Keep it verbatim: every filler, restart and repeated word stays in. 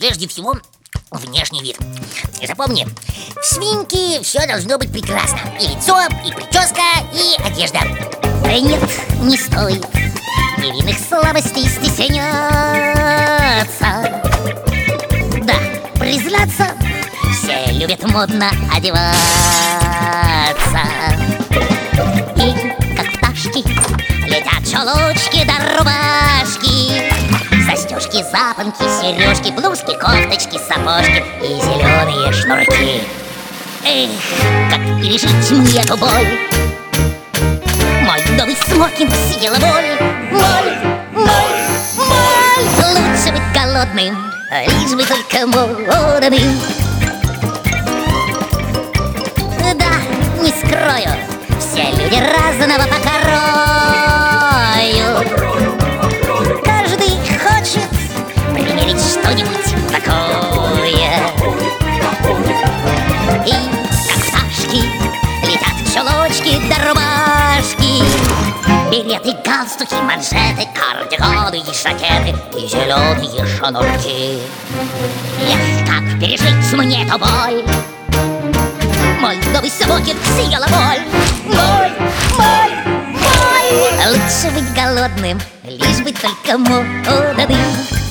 прежде всего, внешний вид. И запомни, в свинке все должно быть прекрасно. И лицо, и прическа, и одежда. Да нет, не стоит невинных слабостей стесняться. Да, признаться, все любят модно одеваться. И как пташки летят чулочки да рубашки, застежки, запонки, сережки, блузки, кофточки, сапожки и зеленые шнурки. Эх, как пережить мне эту боль? Мой новый смокинг съела боль. Моль, моль, моль. Лучше быть голодным, лишь бы только молодым. Да, не скрою, все люди разного покрою. Каждый хочет примерить что-нибудь такое. И как пташки летят чулочки да рубашки, береты, галстуки, манжеты, кардиганы и жакеты и зеленые шнурки. Эх, как пережить мне эту боль? Мой новый смокинг съела боль. Боль, боль, боль. Лучше быть голодным, лишь бы только молодым.